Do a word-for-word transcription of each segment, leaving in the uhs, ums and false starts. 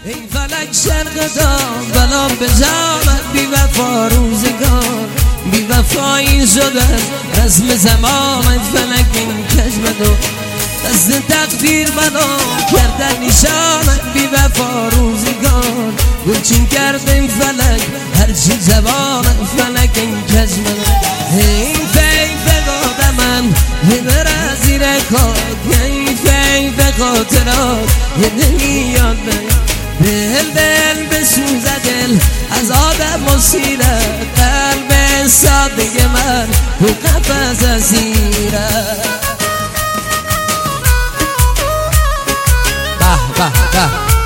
ای فلک شرق دام بلا به جامت بی وفا روزگار بی وفایی شدن رسم زمانت فلک این کشمت و دست تقدیر بنا کردن نشانت بی وفا روزگار گلچین کردیم فلک هرچی زبانت فلک این کشمت این فیف قادمن یه بره زیر خاک این فیف خاطرات یه نمیاد دل دل بسوزه دل از آدم و سیره قلب ساده من تو قفس اسیره به به به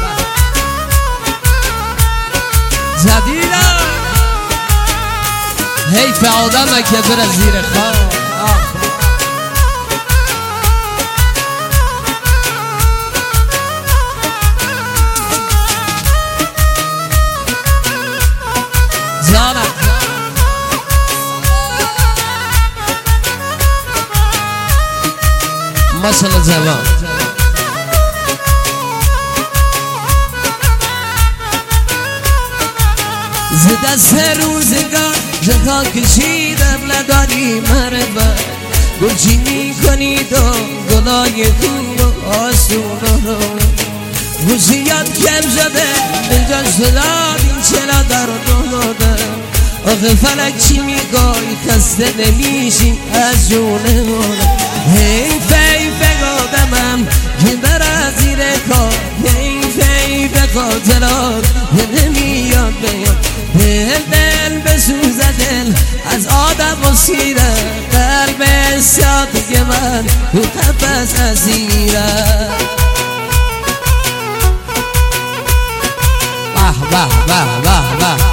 زدیرم حیف آدمه که بره زیر خاک ماشاءالله زبان ز دست روزگار جتا کشیدم نداری مربت گلچینی کنید و گلای خوب و آسون رو گوشیات کم شده دلجان شداد این چرا در دادم آخه فلک چی میگوی خسته نمیشیم از جونه مونه این فیف قادمم که بره زیر کار این فیف خاطرات یه نمیاد بیاد دل دل بسوزه دل از آدم و سیره قلب ساده من تو قفس اسیره به به به به به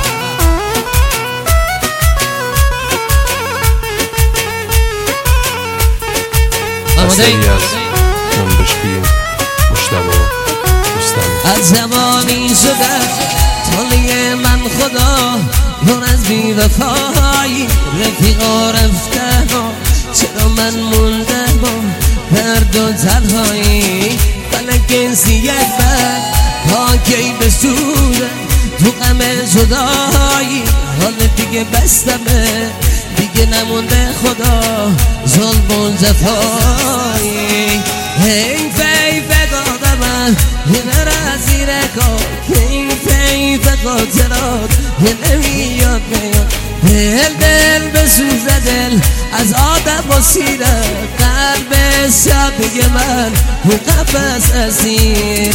اثری از جنبش بیم مشتبه رستمی از زمانی شده تالی من خدا پر از بی وفایی رفیقا رفته ها چرا من مونده با درد و تنهایی فلک انسی یک بر پاکی بسوده تو غم جدایی حال دیگه بستمه دیگه نمونده خدا ظلم و جفایی این فیف قادمم یه نره زیر کار این فیف خاطرات یه نمیاد میاد دل دل بسوزه دل از آدم و سیره قلب ساده من تو قفس اسیره